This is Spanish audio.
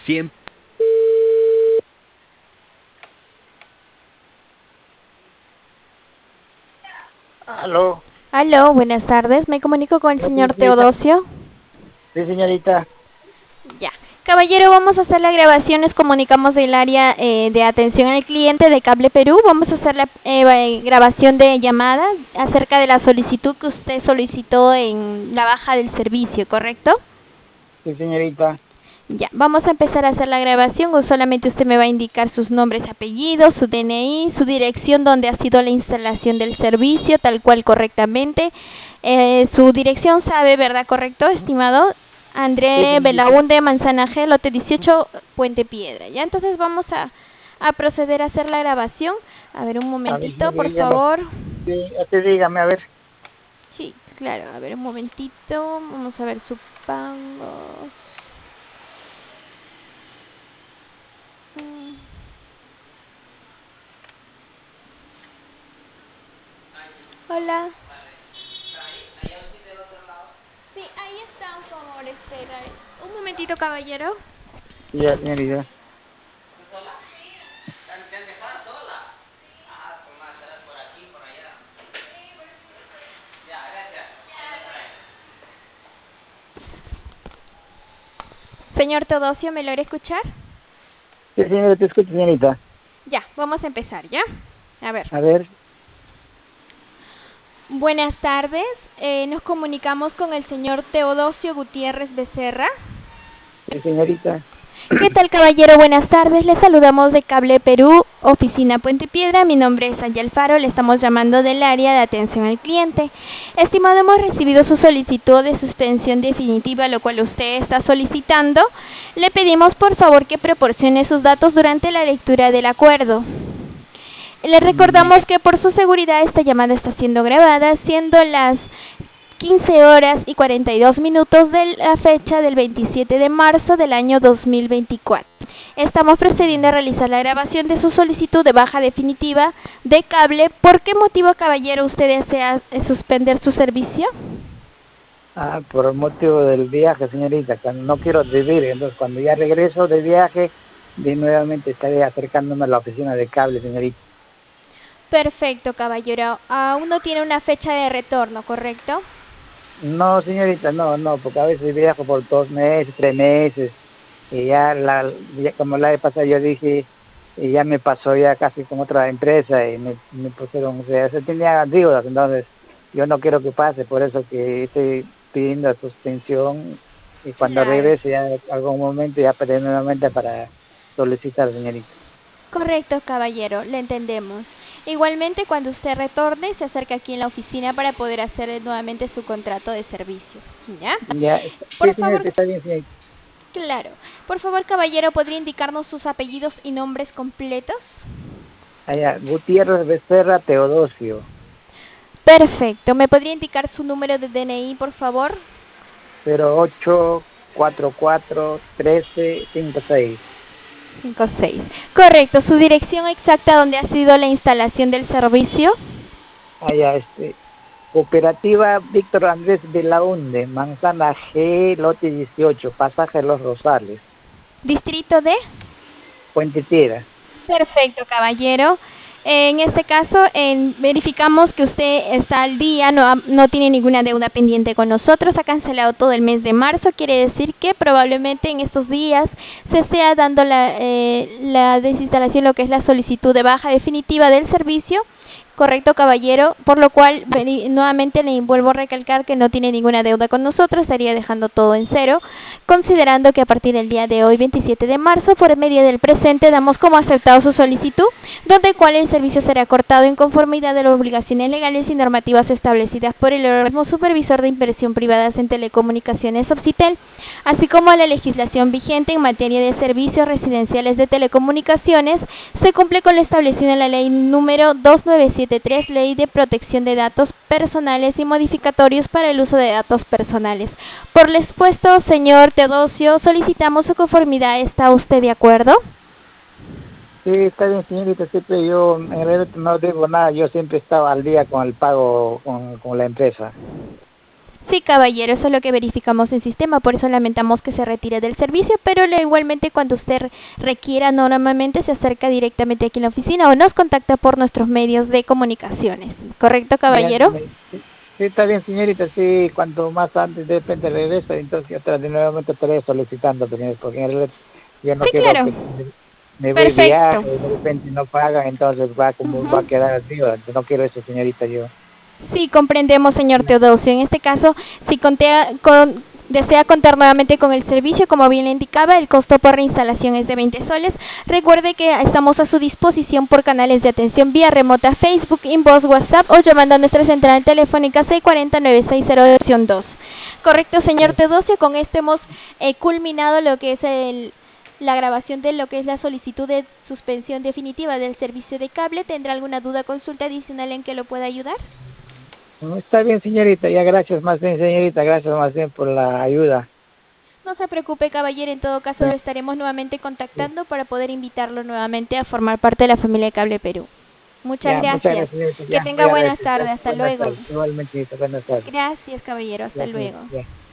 Siempre. Aló. Aló, buenas tardes. Me comunico con el señor Señorita. Teodosio. Sí, señorita. Ya. Caballero, vamos a hacer la grabación. Nos comunicamos del área de atención al cliente de Cable Perú. Vamos a hacer la grabación de llamada acerca de la solicitud que usted solicitó en la baja del servicio, ¿correcto? Sí, señorita. Ya, vamos a empezar a hacer la grabación. O solamente usted me va a indicar sus nombres, apellidos, su DNI, su dirección donde ha sido la instalación del servicio, tal cual correctamente. Su dirección sabe, ¿verdad? ¿Correcto, estimado? Sí, André señorita. Belaúnde, Manzana G, lote 18, Puente Piedra. Ya, entonces vamos a proceder a hacer la grabación. A ver, un A ver, momentito, por dígame. favor. Sí, así dígame, a ver. Sí, claro, a ver, un momentito. Vamos a ver su pago. Hola. Sí, ahí está, por favor, espera. Un momentito, caballero. Ya, señorita. Señor Teodosio, ¿me logra escuchar? Sí, señorita, te escucho, señorita. Ya, vamos a empezar, ¿ya? A ver. A ver. Buenas tardes. Nos comunicamos con el señor Teodosio Gutiérrez Becerra. Sí, señorita. ¿Qué tal, caballero? Buenas tardes. Le saludamos de Cable Perú, oficina Puente Piedra. Mi nombre es Ángel Alfaro. Le estamos llamando del área de atención al cliente. Estimado, hemos recibido su solicitud de suspensión definitiva, lo cual usted está solicitando. Le pedimos, por favor, que proporcione sus datos durante la lectura del acuerdo. Le Mm, recordamos que por su seguridad esta llamada está siendo grabada, siendo las 15 horas y 42 minutos de la fecha del 27 de marzo del año 2024. Estamos procediendo a realizar la grabación de su solicitud de baja definitiva de cable. ¿Por qué motivo, caballero, usted desea suspender su servicio? por motivo del viaje, señorita. Cuando no quiero vivir, entonces cuando ya regreso de viaje, de nuevamente estaré acercándome a la oficina de cable, señorita. Perfecto, caballero. Aún no tiene una fecha de retorno, ¿correcto? No, señorita, no, porque a veces viajo por 2 meses, 3 meses. Y ya como la vez pasada yo dije, y ya me pasó ya casi con otra empresa y me pusieron, o sea, se tenía deudas, entonces yo no quiero que pase, por eso que estoy pidiendo suspensión y cuando Claro. regrese ya algún momento ya pediré nuevamente para solicitar, señorita. Correcto, caballero, le entendemos. Igualmente, cuando usted retorne, se acerca aquí en la oficina para poder hacer nuevamente su contrato de servicio. ¿Ya? Ya, sí, Por favor, señorita, está bien, señorita. claro. Por favor, caballero, ¿podría indicarnos sus apellidos y nombres completos? Allá, Gutiérrez Becerra Teodosio, Perfecto. ¿Me podría indicar su número de DNI, por favor? 08441356. 56. Correcto. ¿Su dirección exacta donde ha sido la instalación del servicio? Allá, Cooperativa Víctor Andrés Belaúnde, Manzana G, lote 18, Pasaje Los Rosales, ¿Distrito de? Puente Piedra. Perfecto, caballero. En este caso, verificamos que usted está al día, no tiene ninguna deuda pendiente con nosotros, ha cancelado todo el mes de marzo, quiere decir que probablemente en estos días se esté dando la desinstalación, lo que es la solicitud de baja definitiva del servicio. Correcto, caballero, por lo cual nuevamente le vuelvo a recalcar que no tiene ninguna deuda con nosotros, estaría dejando todo en cero, considerando que a partir del día de hoy, 27 de marzo, por medio del presente, damos como aceptado su solicitud, donde cual el servicio será cortado en conformidad de las obligaciones legales y normativas establecidas por el organismo supervisor de inversión privadas en telecomunicaciones Obsitel, así como la legislación vigente en materia de servicios residenciales de telecomunicaciones. Se cumple con lo establecido en la ley número 2973, Ley de Protección de Datos Personales y Modificatorios para el Uso de Datos Personales. Por lo expuesto, señor Teodosio, solicitamos su conformidad. ¿Está usted de acuerdo? Sí, está bien, señorita, siempre yo en realidad no debo nada, yo siempre estaba al día con el pago con la empresa. Sí, caballero, eso es lo que verificamos en sistema, por eso lamentamos que se retire del servicio, pero igualmente cuando usted requiera, normalmente se acerca directamente aquí en la oficina o nos contacta por nuestros medios de comunicaciones. ¿Correcto, Ya, caballero? sí, sí, está bien, señorita, sí, cuanto más antes de repente regresa, entonces yo de nuevamente estaré solicitando, señor, porque en realidad yo no Sí, quiero claro. que me voy de Perfecto. viaje y de repente no pagan, entonces va como va a Ujú. quedar arriba, no quiero eso, señorita, yo. Sí, comprendemos, señor Teodosio. En este caso, si desea contar nuevamente con el servicio, como bien le indicaba, el costo por reinstalación es de 20 soles. Recuerde que estamos a su disposición por canales de atención vía remota Facebook, inbox, WhatsApp o llamando a nuestra central telefónica 640-9602. Correcto, señor Teodosio. Con esto hemos culminado lo que es la grabación de lo que es la solicitud de suspensión definitiva del servicio de cable. ¿Tendrá alguna duda o consulta adicional en que lo pueda ayudar? No, está bien, señorita, ya gracias más bien, señorita, gracias más bien por la ayuda. No se preocupe, caballero, en todo caso lo Ya, estaremos nuevamente contactando para poder invitarlo nuevamente a formar parte de la familia de Cable Perú. Muchas ya, muchas gracias. gracias, señorita, Que ya, tenga muy buenas agradecido, tardes. ya, Hasta buenas luego. tardes, igualmente, buenas tardes, Gracias, caballero. Hasta ya, luego. ya.